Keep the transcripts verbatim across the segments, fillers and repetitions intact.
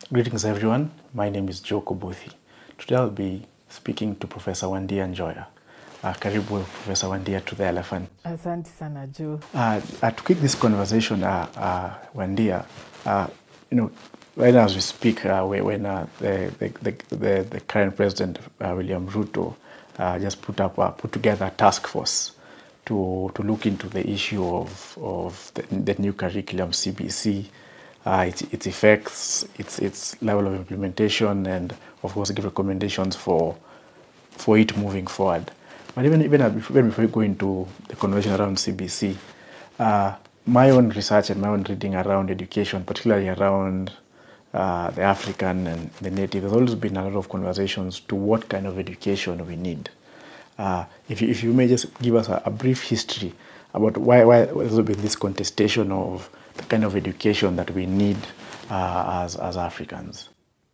Greetings everyone, my name is Joe Kobuthi. Today I'll be speaking to Professor Wandia Njoya. Uh, karibu Professor Wandia to the Elephant. Asante sana Joe. Uh, uh, to kick this conversation, uh, uh, Wandia, uh, you know, right now as we speak, uh, when uh, the, the, the, the current president, uh, William Ruto, uh, just put up uh, put together a task force to to look into the issue of of the, the new curriculum C B C, uh, its, its effects, its its level of implementation, and of course give recommendations for for it moving forward. But even even even before we go into the conversation around C B C, uh, my own research and my own reading around education, particularly around uh, the African and the native, there's always been a lot of conversations to what kind of education we need. Uh, if, you, if you may just give us a, a brief history about why, why there's been this contestation of the kind of education that we need uh, as, as Africans.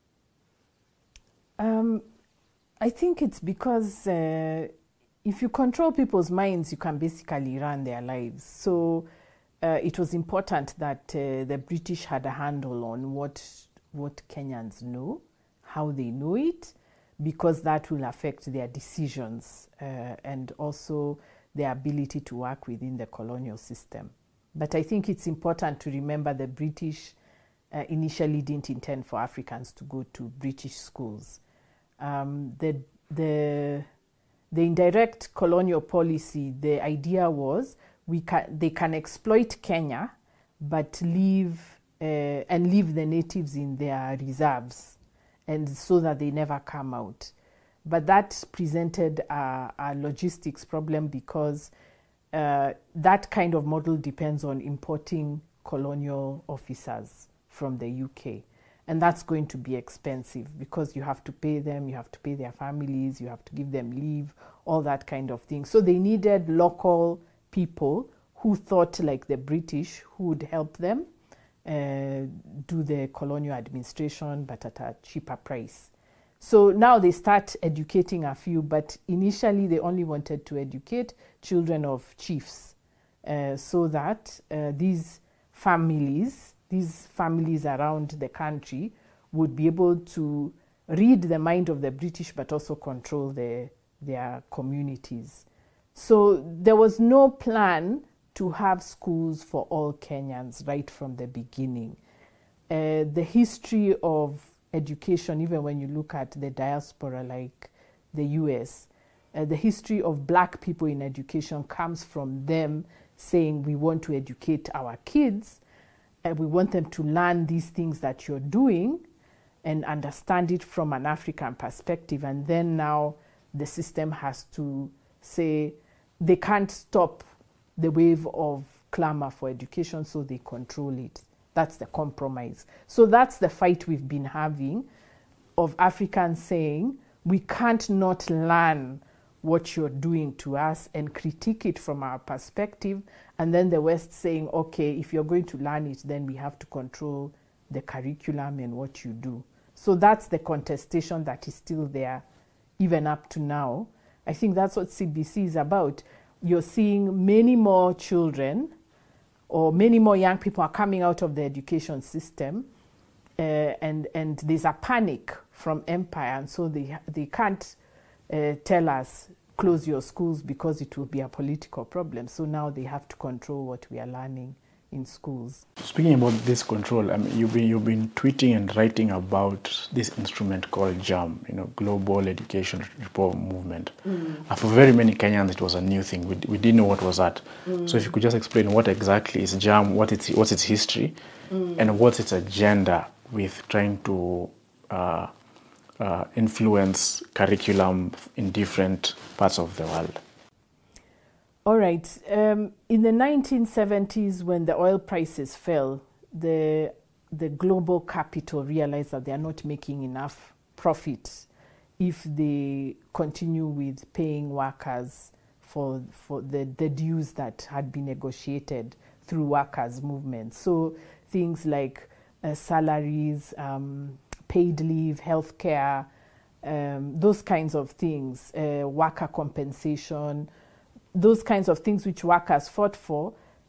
Um, I think it's because uh, if you control people's minds, you can basically run their lives. So uh, it was important that uh, the British had a handle on what, what Kenyans know, how they know it, because that will affect their decisions uh, and also their ability to work within the colonial system. But I think it's important to remember the British uh, initially didn't intend for Africans to go to British schools. Um, the, the, the indirect colonial policy, the idea was we can, they can exploit Kenya, but leave, uh, and leave the natives in their reserves, and so that they never come out. But that presented a, a logistics problem because uh, that kind of model depends on importing colonial officers from the U K. And that's going to be expensive because you have to pay them, you have to pay their families, you have to give them leave, all that kind of thing. So they needed local people who thought like the British, who would help them uh, do the colonial administration, but at a cheaper price. So now they start educating a few, but initially they only wanted to educate children of chiefs uh, so that uh, these families, these families around the country would be able to read the mind of the British, but also control the, their communities. So there was no plan to have schools for all Kenyans right from the beginning. Uh, the history of education, even when you look at the diaspora like the U S, uh, the history of black people in education comes from them saying we want to educate our kids, and we want them to learn these things that you're doing and understand it from an African perspective. And then now the system has to say they can't stop the wave of clamor for education, so they control it. That's the compromise. So that's the fight we've been having of Africans saying, we can't not learn what you're doing to us and critique it from our perspective. And then the West saying, okay, if you're going to learn it, then we have to control the curriculum and what you do. So that's the contestation that is still there, even up to now. I think that's what C B C is about. You're seeing many more children or many more young people are coming out of the education system, uh, and, and there's a panic from empire, and so they, they can't uh, tell us, close your schools because it will be a political problem. So now they have to control what we are learning in schools. Speaking about this control, I mean, you've been, you've been tweeting and writing about this instrument called JAM, you know, Global Education Reform Movement. Mm. Uh, for very many Kenyans, it was a new thing. We, we didn't know what was that. Mm. So if you could just explain what exactly is JAM, what it's, what's its history, mm. and what's its agenda with trying to uh, uh, influence curriculum in different parts of the world. All right. Um, in the nineteen seventies, when the oil prices fell, the, the global capital realized that they are not making enough profit if they continue with paying workers for, for the, the dues that had been negotiated through workers' movements. So things like uh, salaries, um, paid leave, healthcare, um, those kinds of things, uh, worker compensation, those kinds of things which workers fought for,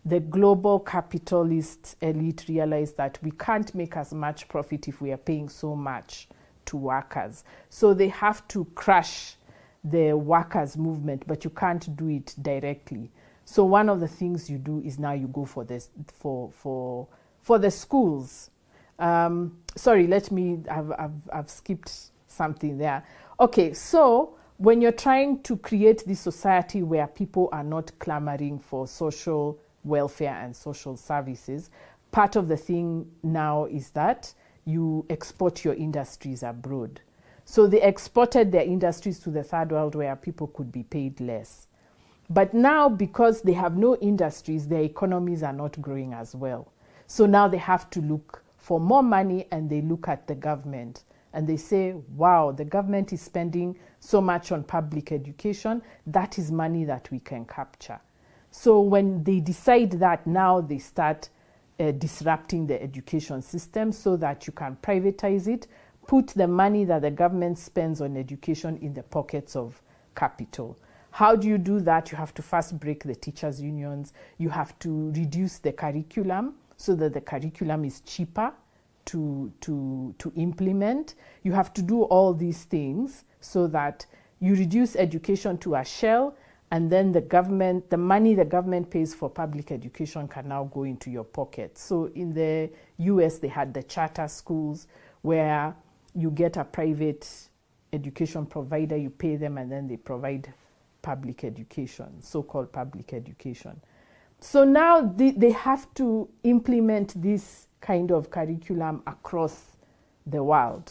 the global capitalist elite realized that we can't make as much profit if we are paying so much to workers. So they have to crush the workers' movement, but you can't do it directly. So one of the things you do is now you go for this for for for the schools. Um, sorry, let me. I've, I've I've skipped something there. Okay, so when you're trying to create this society where people are not clamoring for social welfare and social services, part of the thing now is that you export your industries abroad. So they exported their industries to the third world where people could be paid less. But now, because they have no industries, their economies are not growing as well. So now they have to look for more money, and they look at the government and they say, wow, the government is spending so much on public education. That is money that we can capture. So when they decide that, now they start uh, disrupting the education system so that you can privatize it, put the money that the government spends on education in the pockets of capital. How do you do that? You have to first break the teachers' unions. You have to reduce the curriculum so that the curriculum is cheaper to, to, to implement. You have to do all these things so that you reduce education to a shell, and then the government, the money the government pays for public education can now go into your pocket. So in the U S, they had the charter schools where you get a private education provider, you pay them, and then they provide public education, so-called public education. So now they, they have to implement this kind of curriculum across the world.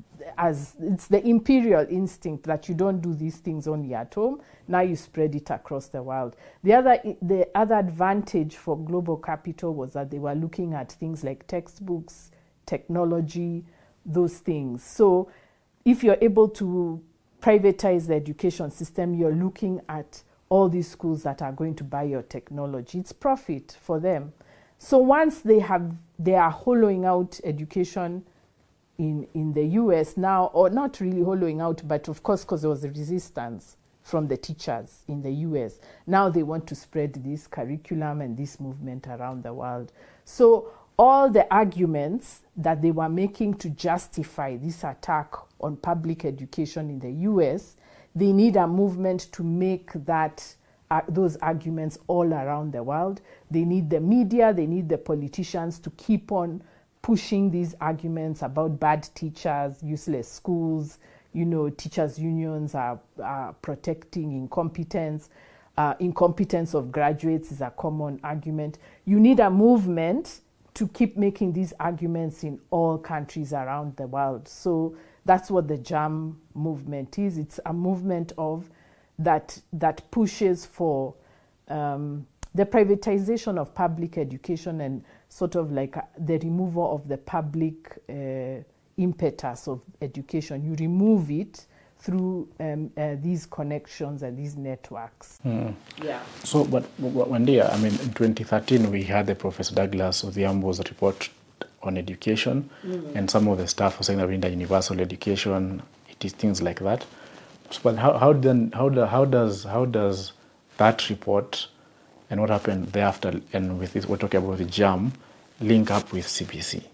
As it's the imperial instinct that you don't do these things only at home, now you spread it across the world. The other, the other advantage for global capital was that they were looking at things like textbooks, technology, those things. So if you're able to privatize the education system, you're looking at all these schools that are going to buy your technology. It's profit for them. So once they have, they are hollowing out education in, in the U S now, or not really hollowing out, but of course, because there was a resistance from the teachers in the U S. Now they want to spread this curriculum and this movement around the world. So all the arguments that they were making to justify this attack on public education in the U S, they need a movement to make that uh, those arguments all around the world. They need the media, they need the politicians to keep on pushing these arguments about bad teachers, useless schools, you know, teachers' unions are, are protecting incompetence. Uh, incompetence of graduates is a common argument. You need a movement to keep making these arguments in all countries around the world. So that's what the JAM movement is. It's a movement of that that pushes for um, the privatization of public education and sort of like a, the removal of the public uh, impetus of education. You remove it through um, uh, these connections and these networks. Mm. Yeah. So, but Wandia, I mean, in twenty thirteen, we had the Professor Douglas Odhiambo's report on education, mm. and some of the staff were saying that we need a universal education. It is things like that. So, but how, how then how do, how does how does that report and what happened thereafter, and with this we're talking about the JAM, link up with C B C?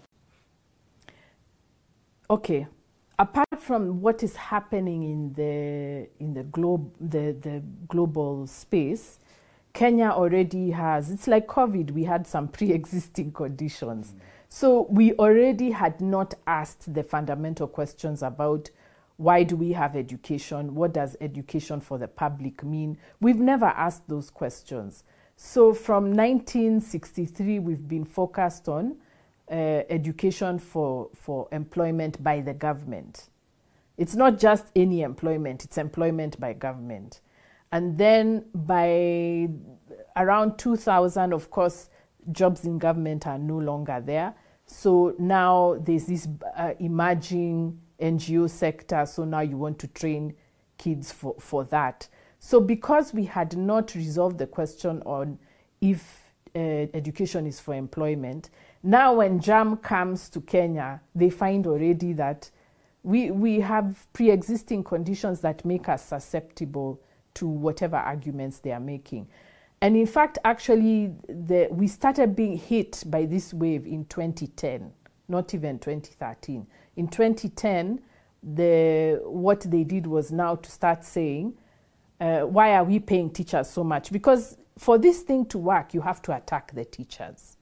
Okay. Apart from what is happening in the in the globe the, the global space, Kenya already has, it's like COVID, we had some pre-existing conditions. Mm. So we already had not asked the fundamental questions about why do we have education? What does education for the public mean? We've never asked those questions. So from nineteen sixty-three, we've been focused on Uh, education for, for employment by the government. It's not just any employment, it's employment by government. And then by around two thousand, of course, jobs in government are no longer there. So now there's this uh, emerging N G O sector, so now you want to train kids for, for that. So because we had not resolved the question on if uh, education is for employment, now when JAM comes to Kenya, they find already that we, we have pre-existing conditions that make us susceptible to whatever arguments they are making. And in fact, actually, the, we started being hit by this wave in twenty ten, not even twenty thirteen. In twenty ten, the, what they did was now to start saying, uh, why are we paying teachers so much? Because for this thing to work, you have to attack the teachers.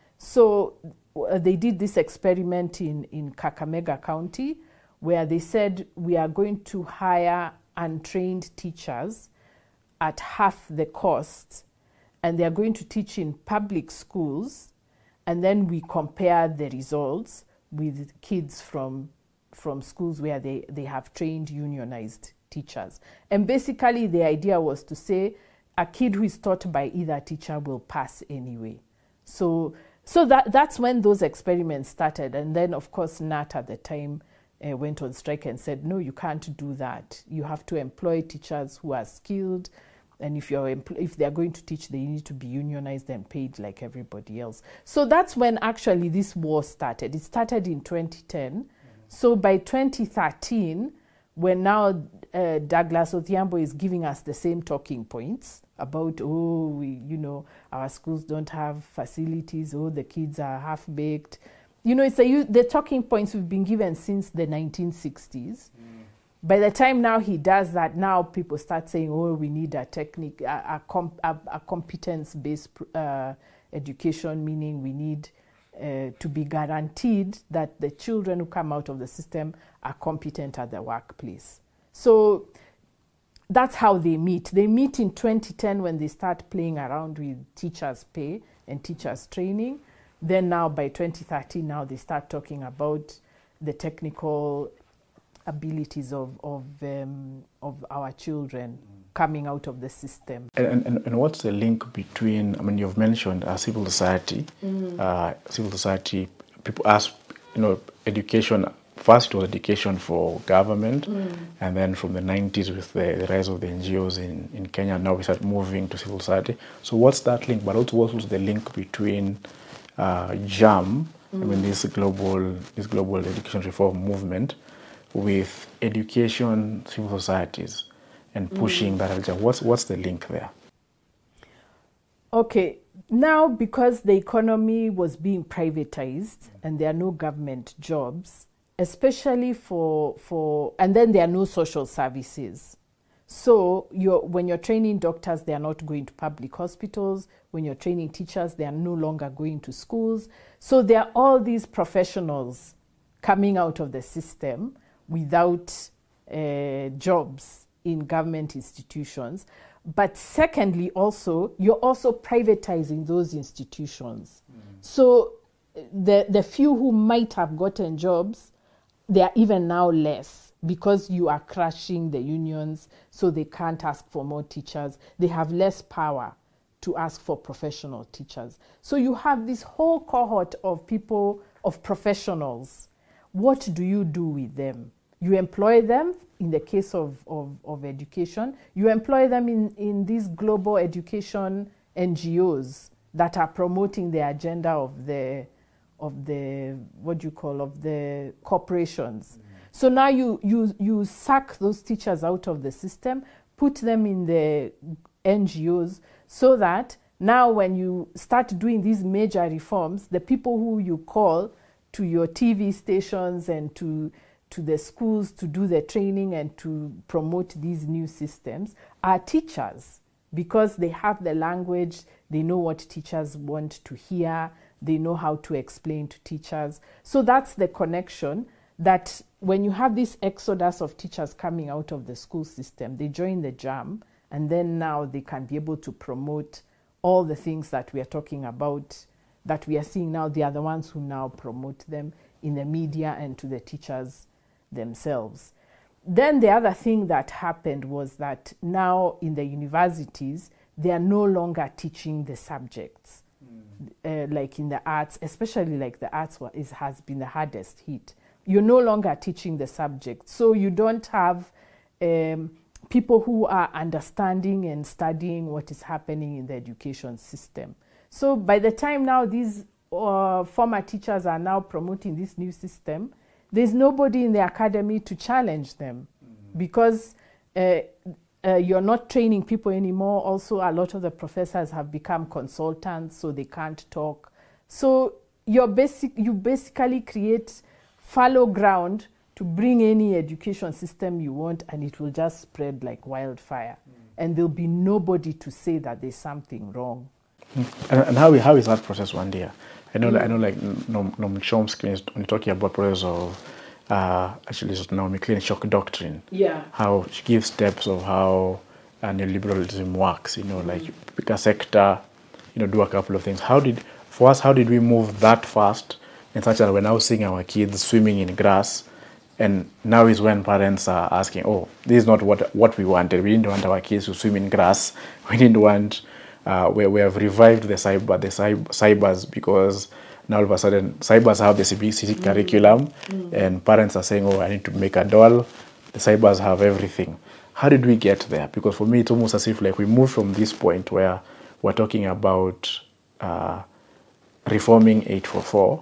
So uh, they did this experiment in, in Kakamega County, where they said, we are going to hire untrained teachers at half the cost, and they are going to teach in public schools, and then we compare the results with kids from, from schools where they, they have trained unionized teachers. And basically the idea was to say a kid who is taught by either teacher will pass anyway. So, so that, that's when those experiments started. And then, of course, N A T at the time uh, went on strike and said, no, you can't do that. You have to employ teachers who are skilled, and if you're if they're going to teach, they need to be unionized and paid like everybody else. So that's when actually this war started. It started in twenty ten. Mm-hmm. So by twenty thirteen, when now uh, Douglas Odhiambo is giving us the same talking points about, oh, we, you know, our schools don't have facilities, oh, the kids are half-baked. You know, it's a, the talking points we've been given since the nineteen sixties. Mm. By the time now he does that, now people start saying, oh, we need a technique, a, a, comp, a, a competence-based uh, education, meaning we need uh, to be guaranteed that the children who come out of the system are competent at the workplace. So that's how they meet. They meet in twenty ten when they start playing around with teachers' pay and teachers' training. Then now by twenty thirteen, now they start talking about the technical abilities of of, um, of our children mm. coming out of the system. And, and, and what's the link between, I mean, you've mentioned uh, civil society, mm. uh, civil society, people ask, you know, education, first was education for government, mm. and then from the nineties with the, the rise of the N G Os in, in Kenya, now we start moving to civil society. So what's that link? But also what's the link between uh, JAM, mm. I mean, this global, this global education reform movement, with education, civil societies, and pushing mm. that agenda? What's, what's the link there? Okay, now because the economy was being privatized and there are no government jobs, especially for, for and then there are no social services. So you're, when you're training doctors, they are not going to public hospitals. When you're training teachers, they are no longer going to schools. So there are all these professionals coming out of the system without uh, jobs in government institutions. But secondly, also, you're also privatizing those institutions. Mm. So the, the few who might have gotten jobs, they are even now less because you are crushing the unions, so they can't ask for more teachers. They have less power to ask for professional teachers. So you have this whole cohort of people, of professionals. What do you do with them? You employ them in the case of, of, of education. You employ them in, in these global education N G Os that are promoting the agenda of the, of the what do you call, of the corporations. Mm. So now you, you, you suck those teachers out of the system, put them in the N G Os, so that now when you start doing these major reforms, the people who you call to your T V stations and to to the schools to do the training and to promote these new systems are teachers, because they have the language, they know what teachers want to hear, they know how to explain to teachers. So that's the connection, that when you have this exodus of teachers coming out of the school system, they join the JAM, and then now they can be able to promote all the things that we are talking about, that we are seeing now. They are the ones who now promote them in the media and to the teachers themselves. Then the other thing that happened was that now in the universities, they are no longer teaching the subjects. Mm. Uh, like in the arts, especially like the arts is, has been the hardest hit. You're no longer teaching the subject. So you don't have um, people who are understanding and studying what is happening in the education system. So by the time now these uh, former teachers are now promoting this new system, there's nobody in the academy to challenge them, mm-hmm. because uh, Uh, you're not training people anymore. Also, a lot of the professors have become consultants, so they can't talk. So you're basic, you basically create fallow ground to bring any education system you want, and it will just spread like wildfire. Mm. And there'll be nobody to say that there's something wrong. Mm. And, and how, how is that process, Wandia? I know, mm. I know, like Noam Chomsky, when you're talking about process of uh, actually it's Naomi Klein shock doctrine. Yeah. How she gives steps of how uh, neoliberalism works. You know, like you pick a sector, you know, do a couple of things. How did for us? How did we move that fast? And such that we're now seeing our kids swimming in grass, and now is when parents are asking, "Oh, this is not what what we wanted. We didn't want our kids to swim in grass. We didn't want." Uh, we, we have revived the cyber the cyber, cybers because now all of a sudden cybers have the C B C mm. curriculum, mm. and parents are saying, "Oh, I need to make a doll." The cybers have everything. How did we get there? Because for me, it's almost as if like we moved from this point where we're talking about uh, reforming eight forty-four.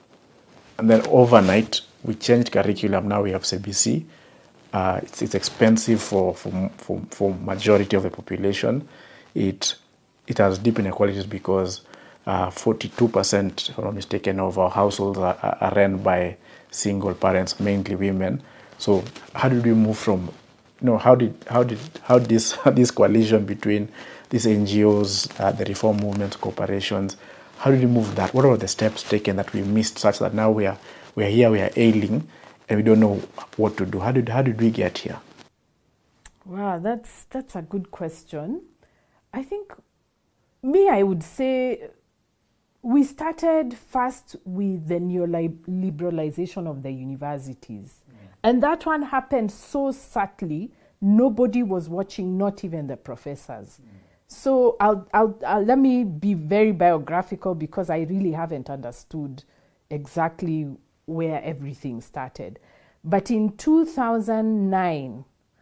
And then overnight, we changed curriculum. Now we have C B C. Uh, it's, it's expensive for, for, for, for majority of the population. It, it has deep inequalities because uh, forty-two percent, if I'm not mistaken, of our households are, are run by single parents, mainly women. So how did we move from, you know, how did, how did, how this, this coalition between these N G Os, uh, the reform movements, corporations, how did we move that? What are the steps taken that we missed such that now we are we are here, we are ailing, and we don't know what to do? How did how did we get here? Wow, that's that's a good question. I think me, I would say we started first with the neoliberalization of the universities, mm. and that one happened so subtly. Nobody was watching, not even the professors. Mm. So I'll, I'll, I'll, let me be very biographical because I really haven't understood exactly where everything started. But in two thousand nine,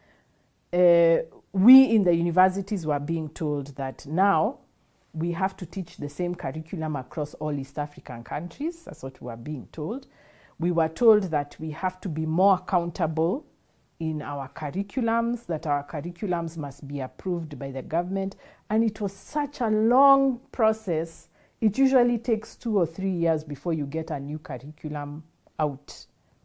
uh, we in the universities were being told that now we have to teach the same curriculum across all East African countries. That's what we were being told. We were told that we have to be more accountable in our curriculums, that our curriculums must be approved by the government. And it was such a long process. It usually takes two or three years before you get a new curriculum out.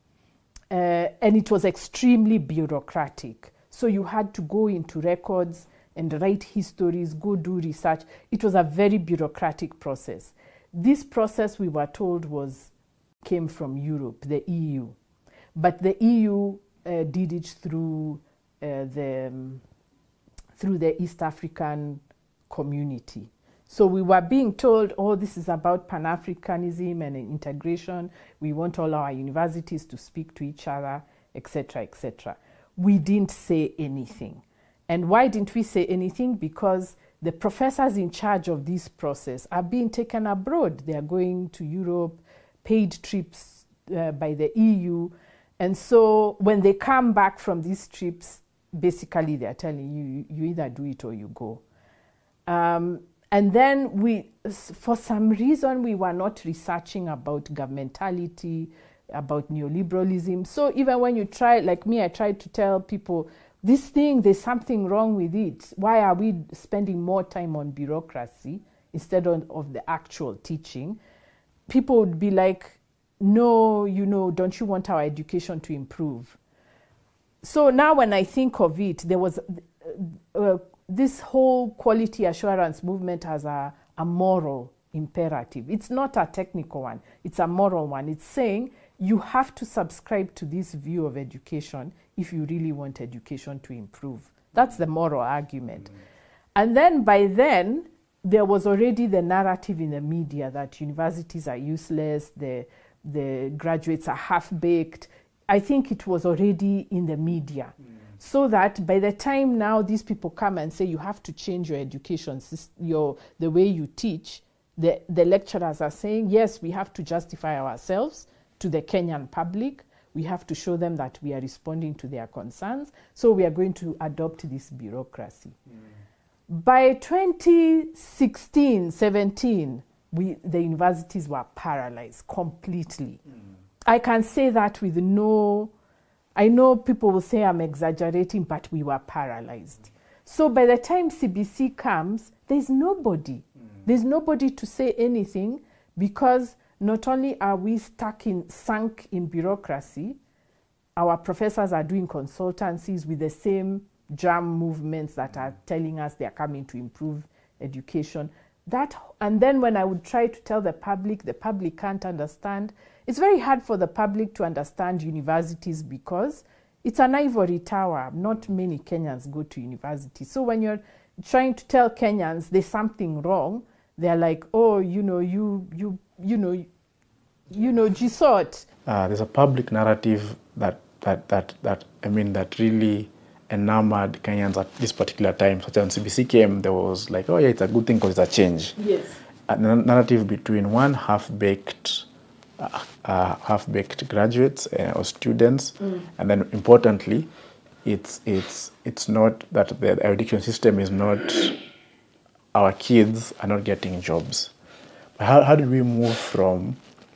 Uh, and it was extremely bureaucratic. So you had to go into records and write histories, go do research. It was a very bureaucratic process. This process, we were told, was came from Europe, the E U. But the E U Uh, did it through uh, the um, through the East African community. So we were being told, oh, this is about Pan-Africanism and integration. We want all our universities to speak to each other, et cetera, et cetera. We didn't say anything. And why didn't we say anything? Because the professors in charge of this process are being taken abroad. They are going to Europe, paid trips uh, by the E U. And so when they come back from these trips, basically they're telling you, you either do it or you go. Um, and then we, for some reason, we were not researching about governmentality, about neoliberalism. So even when you try, like me, I tried to tell people, this thing, there's something wrong with it. Why are we spending more time on bureaucracy instead of, of the actual teaching? People would be like, no, you know, don't you want our education to improve? So now when I think of it, there was uh, this whole quality assurance movement has a, a moral imperative. It's not a technical one. It's a moral one. It's saying you have to subscribe to this view of education if you really want education to improve. That's the moral argument. Mm-hmm. And then by then, there was already the narrative in the media that universities are useless, the the graduates are half-baked. I think it was already in the media. Mm. So that by the time now these people come and say you have to change your education system, your, the way you teach, the, the lecturers are saying, yes, we have to justify ourselves to the Kenyan public. We have to show them that we are responding to their concerns. So we are going to adopt this bureaucracy. Mm. By twenty sixteen, seventeen, We, the universities were paralyzed completely. Mm. I can say that with no I know people will say I'm exaggerating, but we were paralyzed. So by the time C B C comes, there's nobody. Mm. There's nobody to say anything, because not only are we stuck in, sunk in bureaucracy, our professors are doing consultancies with the same jam movements that are telling us they are coming to improve education. That, and then when I would try to tell the public, the public can't understand. It's very hard for the public to understand universities because it's an ivory tower. Not many Kenyans go to university. So when you're trying to tell Kenyans there's something wrong, they're like, oh, you know, you, you, you know, you know, Gisort. Uh, there's a public narrative that, that, that, that, I mean, that really enamored Kenyans at this particular time. Such as C B C came, there was like, oh yeah, it's a good thing because it's a change. Yes. A narrative between one half-baked, uh, uh, half-baked graduates uh, or students, mm. and then importantly, it's it's it's not that the education system is not, our kids are not getting jobs. But how how did we move from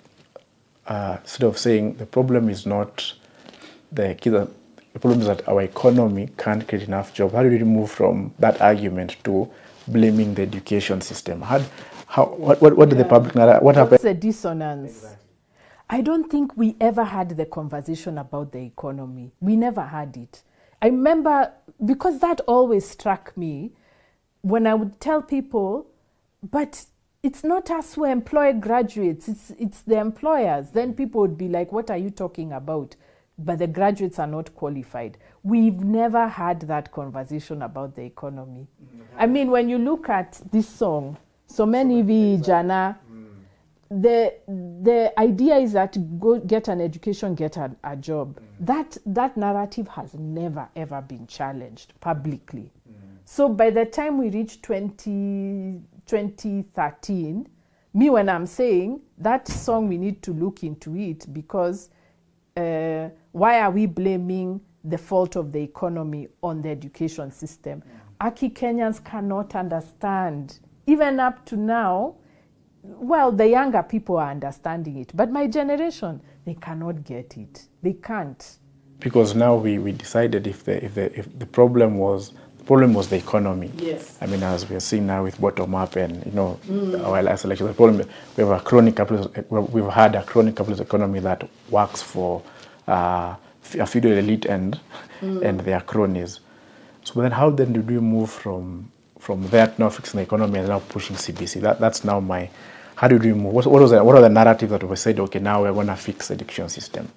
uh, sort of saying the problem is not the kids are, the problem is that our economy can't create enough jobs? How did we move from that argument to blaming the education system? How, how, what, what, what did yeah. the public, what What's happened? the dissonance? Exactly. I don't think we ever had the conversation about the economy. We never had it. I remember, because that always struck me, when I would tell people, but it's not us who employ graduates, it's, it's the employers. Then people would be like, what are you talking about? But the graduates are not qualified. We've never had that conversation about the economy. Mm-hmm. I mean, when you look at this song, So Many Vijana, mm. the the idea is that go get an education, get a, a job. Mm. That that narrative has never ever been challenged publicly. Mm. So by the time we reach twenty thirteen, me when I'm saying that song, we need to look into it, because Uh, why are we blaming the fault of the economy on the education system? Mm. Aki Kenyans cannot understand. Even up to now, well, the younger people are understanding it, but my generation, they cannot get it. They can't. Because now we, we decided if the if the if the problem was the problem was the economy. Yes. I mean, as we are seeing now with bottom up and you know mm. our last election, the problem we have a chronic capitalist, we've had a chronic capitalist economy that works for uh, a feudal elite and mm. and their cronies. So then, how then did we move from from that now fixing the economy and now pushing C B C? That that's now my. How did we move? What, what was the, what are the narratives that we said? Okay, now we're going to fix the education system.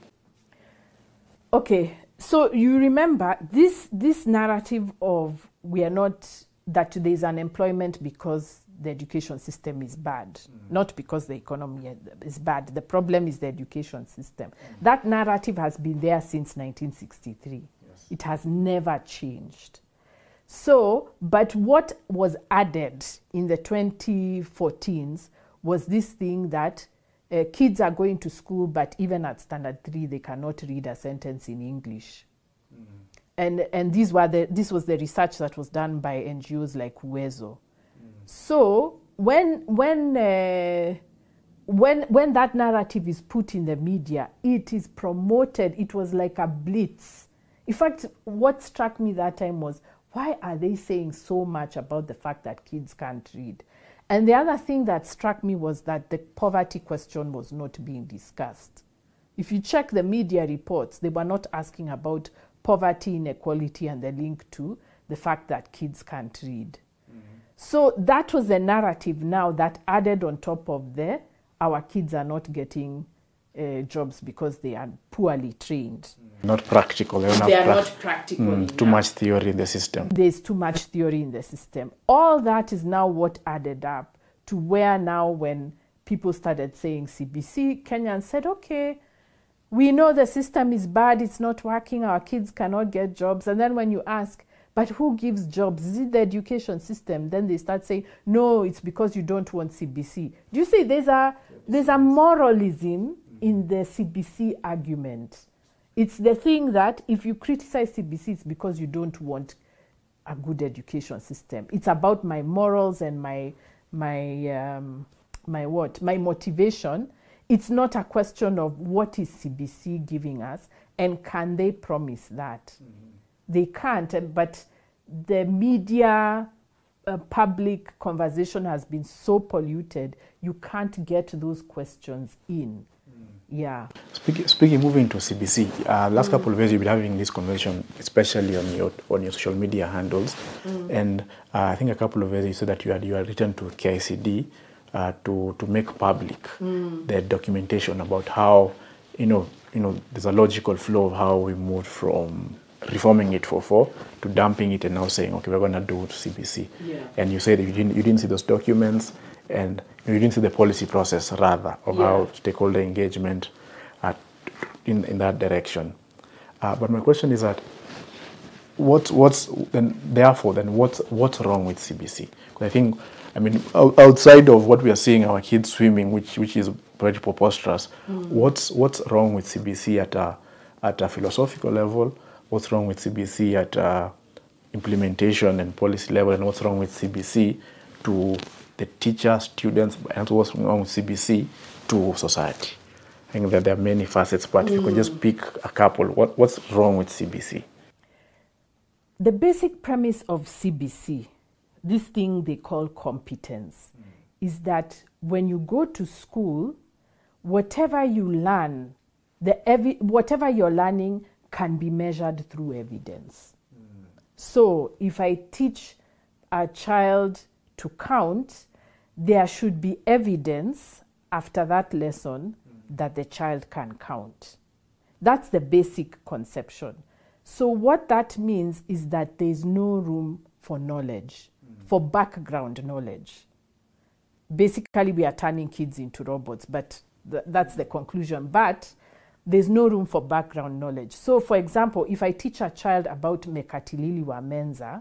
Okay, so you remember this this narrative of we are not, that there is unemployment because the education system is bad, mm. not because the economy is bad. The problem is the education system. Mm. That narrative has been there since nineteen sixty-three. Yes. It has never changed. So, but what was added in the twenty fourteens was this thing that Uh, kids are going to school, but even at standard three, they cannot read a sentence in English. Mm. And and these were the this was the research that was done by N G Os like Uwezo. Mm. So when when uh, when when that narrative is put in the media, it is promoted. It was like a blitz. In fact, what struck me that time was, why are they saying so much about the fact that kids can't read? And the other thing that struck me was that the poverty question was not being discussed. If you check the media reports, they were not asking about poverty, inequality, and the link to the fact that kids can't read. Mm-hmm. So that was the narrative now that added on top of the, our kids are not getting uh, jobs because they are poorly trained. Mm. Not practical. They, they are pra- not practical mm, Too much theory in the system. There's too much theory in the system. All that is now what added up to where now when people started saying C B C, Kenyans said, okay, we know the system is bad, it's not working, our kids cannot get jobs. And then when you ask, but who gives jobs? Is it the education system? Then they start saying, no, it's because you don't want C B C. Do you see there's a, there's a moralism in the C B C argument. It's the thing that if you criticize C B C, it's because you don't want a good education system. It's about my morals and my my um, my what? My motivation. It's not a question of what is C B C giving us and can they promise that. Mm-hmm. They can't, but the media, uh, public conversation has been so polluted, you can't get those questions in. Mm. Yeah. Speaking, speaking, moving to C B C, uh, last mm. couple of years you've been having this conversation, especially on your on your social media handles, mm. and uh, I think a couple of years you said that you had you had written to K I C D uh, to to make public mm. the documentation about how you know you know there's a logical flow of how we moved from reforming it for four to dumping it and now saying, okay, we're going to do C B C. Yeah. And you said that you didn't, you didn't see those documents and you didn't see the policy process rather of yeah. how stakeholder engagement uh, in, in that direction. Uh, but my question is that what, what's then, therefore, then what's, what's wrong with C B C? Because I think, I mean, outside of what we are seeing our kids swimming, which, which is very preposterous, mm. what's, what's wrong with C B C at a, at a philosophical level? What's wrong with C B C at uh, implementation and policy level, and what's wrong with C B C to the teachers, students, and what's wrong with C B C to society? I think that there are many facets, but mm. if you could just pick a couple, what, what's wrong with C B C? The basic premise of C B C, this thing they call competence, mm. is that when you go to school, whatever you learn, the evi- whatever you're learning can be measured through evidence. Mm. So if I teach a child to count, there should be evidence after that lesson mm. that the child can count. That's the basic conception. So what that means is that there's no room for knowledge, mm. for background knowledge. Basically, we are turning kids into robots, but th- that's the conclusion. But there's no room for background knowledge. So, for example, if I teach a child about Mekatilili Menza,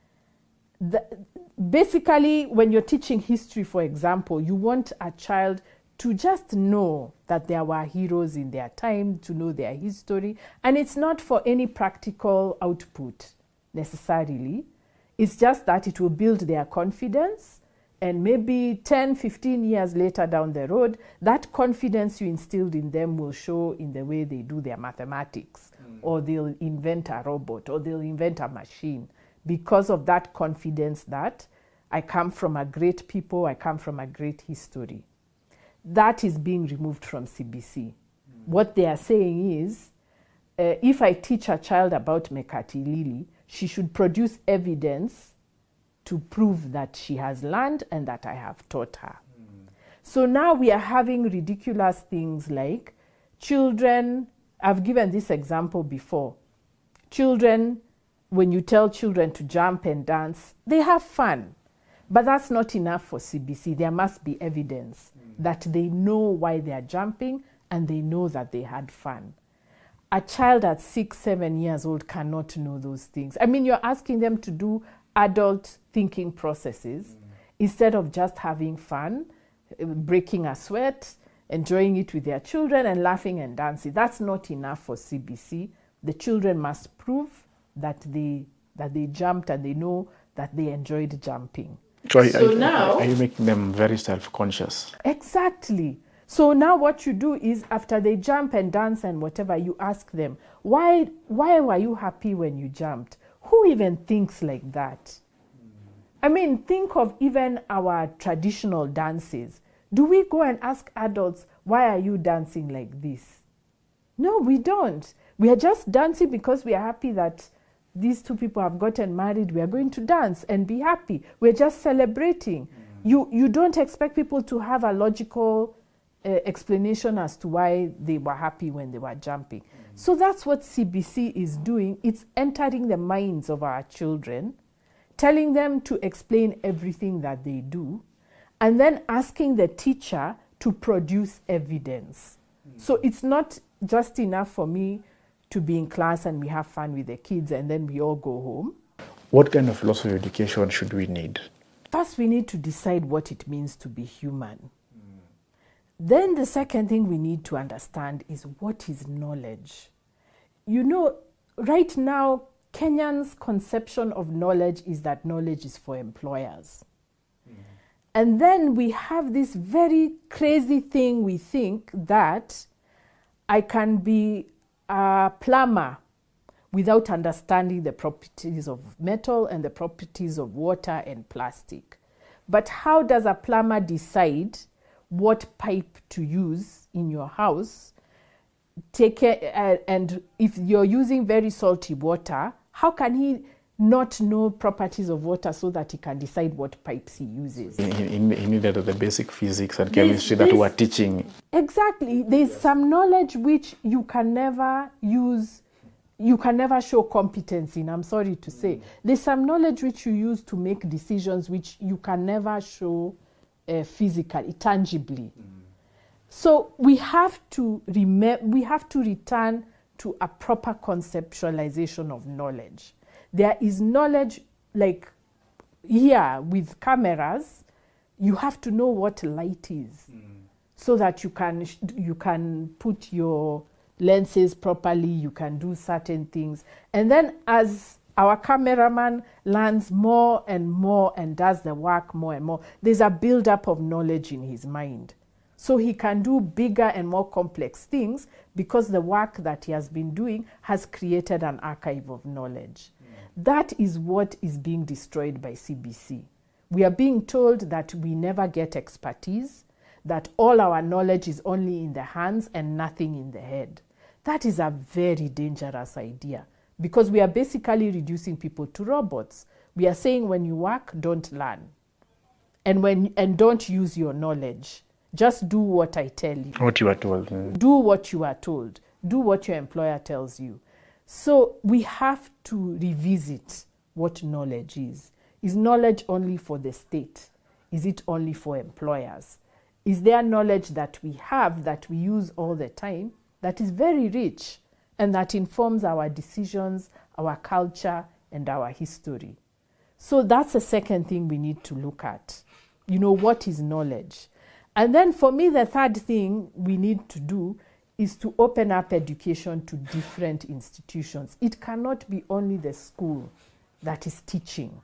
the, basically, when you're teaching history, for example, you want a child to just know that there were heroes in their time, to know their history. And it's not for any practical output necessarily. It's just that it will build their confidence. And maybe ten, fifteen years later down the road, that confidence you instilled in them will show in the way they do their mathematics, mm. or they'll invent a robot, or they'll invent a machine, because of that confidence that I come from a great people, I come from a great history. That is being removed from C B C. Mm. What they are saying is, uh, if I teach a child about Mekatilili, she should produce evidence to prove that she has learned and that I have taught her. Mm. So now we are having ridiculous things like children, I've given this example before. Children, when you tell children to jump and dance, they have fun. But that's not enough for C B C. There must be evidence mm. that they know why they are jumping and they know that they had fun. A child at six, seven years old cannot know those things. I mean, you're asking them to do adult thinking processes mm. instead of just having fun, breaking a sweat, enjoying it with their children and laughing and dancing. That's not enough for C B C. The children must prove that they that they jumped and they know that they enjoyed jumping. So, so are, now, are you making them very self-conscious? Exactly. So now what you do is after they jump and dance and whatever, you ask them, why, why were you happy when you jumped? Who even thinks like that? Mm. I mean, think of even our traditional dances. Do we go and ask adults, why are you dancing like this? No, we don't. We are just dancing because we are happy that these two people have gotten married. We are going to dance and be happy. We're just celebrating. Mm. You, you don't expect people to have a logical uh, explanation as to why they were happy when they were jumping. Mm. So that's what C B C is doing. It's entering the minds of our children, telling them to explain everything that they do, and then asking the teacher to produce evidence. Mm. So it's not just enough for me to be in class and we have fun with the kids and then we all go home. What kind of philosophy of education should we need? First, we need to decide what it means to be human. Mm. Then the second thing we need to understand is what is knowledge. You know, right now, Kenyans' conception of knowledge is that knowledge is for employers. Mm. And then we have this very crazy thing. We think that I can be a plumber without understanding the properties of metal and the properties of water and plastic. But how does a plumber decide what pipe to use in your house? Take care, uh, and if you're using very salty water, how can he not know properties of water so that he can decide what pipes he uses? He, he, he needed the basic physics and chemistry this, that we were teaching. Exactly. There's yes. some knowledge which you can never use, you can never show competence in, I'm sorry to say. Mm. There's some knowledge which you use to make decisions which you can never show uh, physically, tangibly. Mm. So we have to remember, we have to return to a proper conceptualization of knowledge. There is knowledge, like here with cameras, you have to know what light is mm. so that you can, you can put your lenses properly, you can do certain things. And then as our cameraman learns more and more and does the work more and more, there's a build-up of knowledge in his mind. So he can do bigger and more complex things because the work that he has been doing has created an archive of knowledge. Mm. That is what is being destroyed by C B C. We are being told that we never get expertise, that all our knowledge is only in the hands and nothing in the head. That is a very dangerous idea because we are basically reducing people to robots. We are saying when you work, don't learn. And, when, and don't use your knowledge. Just do what I tell you. What you are told. Mm. Do what you are told. Do what your employer tells you. So we have to revisit what knowledge is. Is knowledge only for the state? Is it only for employers? Is there knowledge that we have that we use all the time that is very rich and that informs our decisions, our culture, and our history? So that's the second thing we need to look at. You know, what is knowledge? And then for me, the third thing we need to do is to open up education to different institutions. It cannot be only the school that is teaching.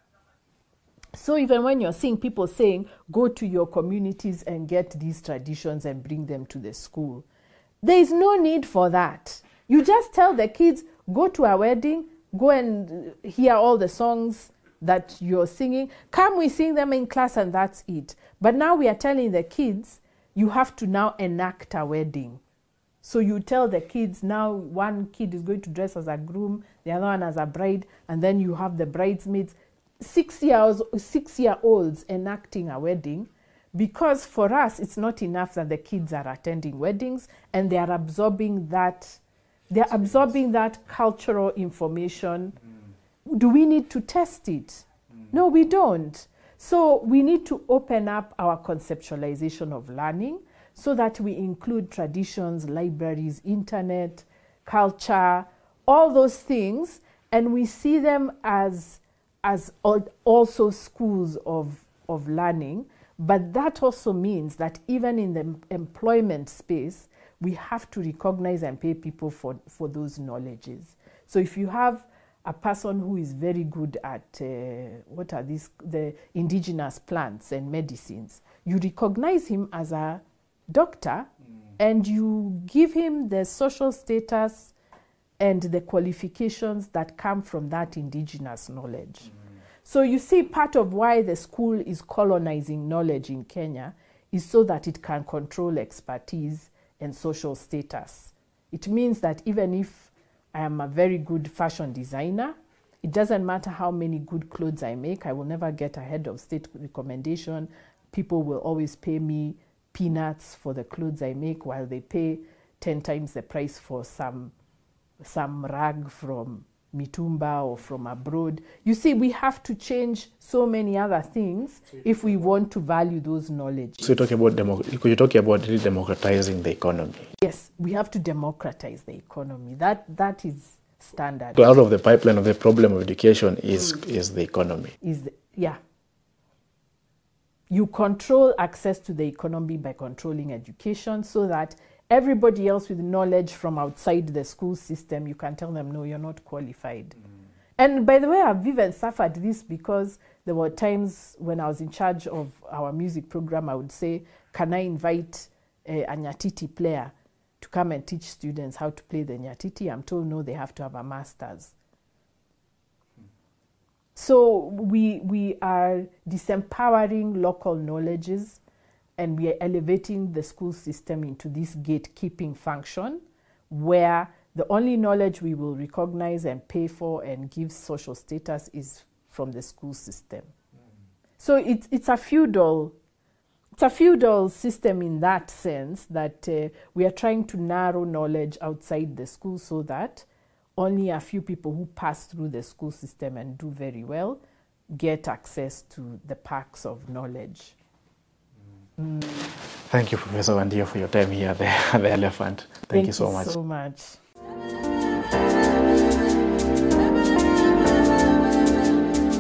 So even when you're seeing people saying, go to your communities and get these traditions and bring them to the school, there is no need for that. You just tell the kids, go to a wedding, go and hear all the songs that you're singing. Come, we sing them in class and that's it. But now we are telling the kids, you have to now enact a wedding. So you tell the kids now one kid is going to dress as a groom, the other one as a bride, and then you have the bridesmaids, six years, six year olds enacting a wedding, because for us it's not enough that the kids are attending weddings and they are absorbing that, they're absorbing that cultural information. Mm. Do we need to test it? Mm. No, we don't. So we need to open up our conceptualization of learning so that we include traditions, libraries, internet, culture, all those things, and we see them as, as also schools of, of learning. But that also means that even in the employment space, we have to recognize and pay people for, for those knowledges. So if you have a person who is very good at, uh, what are these, the indigenous plants and medicines, you recognize him as a doctor mm. and you give him the social status and the qualifications that come from that indigenous knowledge. Mm. So you see, part of why the school is colonizing knowledge in Kenya is so that it can control expertise and social status. It means that even if I am a very good fashion designer, it doesn't matter how many good clothes I make, I will never get ahead of state recommendation. People will always pay me peanuts for the clothes I make while they pay ten times the price for some, some rag from Mitumba or from abroad. You see, we have to change so many other things if we want to value those knowledge. So you're talking about, demo you're talking about really democratizing the economy. Yes, we have to democratize the economy. That, that is standard. So out of the pipeline of the problem of education is, mm. is the economy. Is the, yeah. You control access to the economy by controlling education so that everybody else with knowledge from outside the school system, you can tell them, no, you're not qualified. Mm. And by the way, I've even suffered this because there were times when I was in charge of our music program, I would say, can I invite a, a Nyatiti player to come and teach students how to play the Nyatiti? I'm told, no, they have to have a master's. So we, we are disempowering local knowledges, and we are elevating the school system into this gatekeeping function where the only knowledge we will recognize and pay for and give social status is from the school system. Mm. So it's, it's a feudal It's a feudal system in that sense, that uh, we are trying to narrow knowledge outside the school so that only a few people who pass through the school system and do very well get access to the perks of knowledge. Mm. Thank you, Professor Wandia, for your time here at the, the Elephant. Thank, Thank you so much. Thank you so much.